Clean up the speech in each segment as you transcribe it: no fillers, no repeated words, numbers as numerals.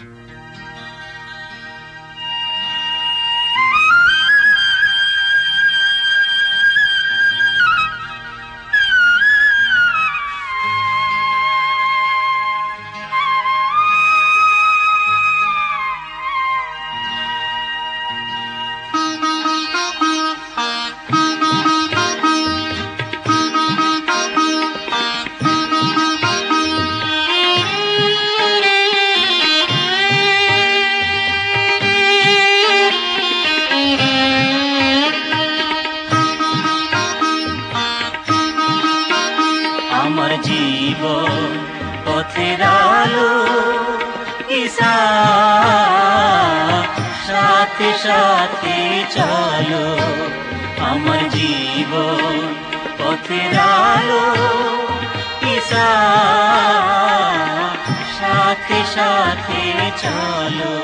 আমার জীবন পথের আলো ঈশা সাথে সাথে চলো আমার জীবন পথের আলো ঈশা সাথে সাথে চলো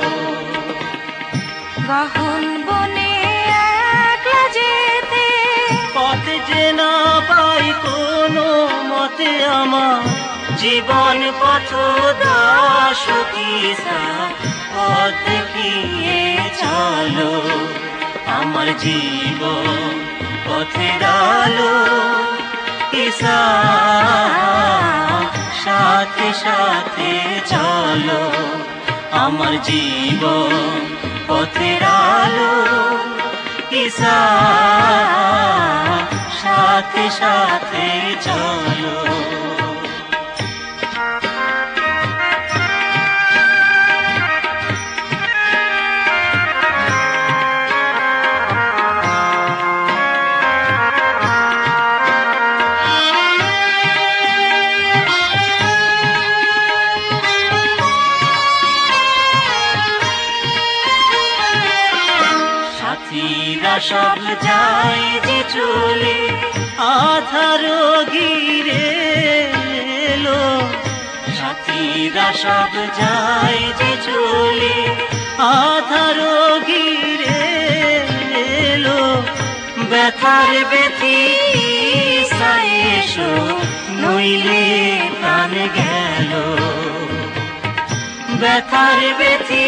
গহন বনে একলা যেতে পথ যে না পাই কোনো মতে আমার জীবন পথ দাস ঈশা পথ দেখিয়ে চলো আমার জীবন পথের আলো ঈশা সাথে সাথে চলো আমার জীবন পথের আলো ঈশা সাথে সাথে চলো সাথীরা সব যায় যে চলে আধার ঘিরে এলো সাথীরা সব যায় যে চলে আধার ঘিরে এলো ব্যথার ব্যথি এসো নইলে প্রাণ গেল ব্যথার ব্যথি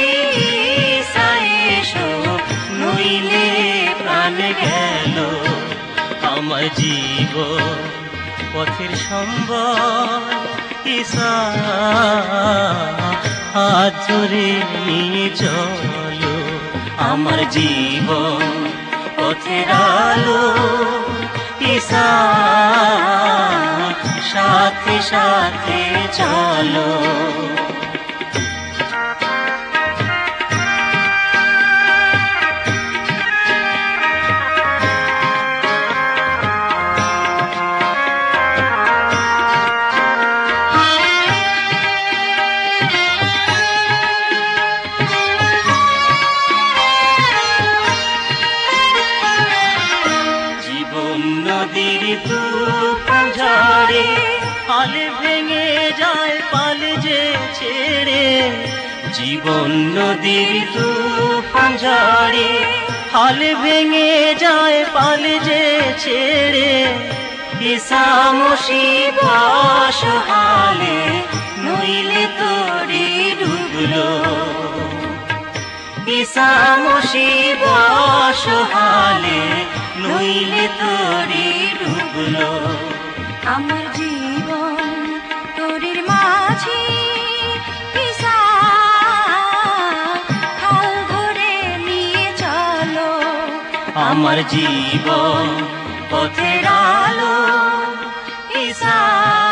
এসো নইলে প্রাণ গেল আমার জীবন পথের সম্বল ঈশা হাত ধরে নিয়ে চলো আমার জীবন পথের আলো ঈশা সাথে সাথে চলো নদীর তুফান ঝড়ে পাল ভেঙে যায় পাল যে ছেড়ে জীবন নদীর তুফান ঝড়ে পাল ভেঙে যায় পাল যে ছেড়ে ঈশা মুসিবত হালে নইলে তোরে ডুবলো ঈশা মুসিবত হালে নইলে তোরে ডুবলো আমার জীবন তোরির মাঝে ঈশা হাল ধরে নিয়ে চলো আমার জীবন পথের আলো ঈশা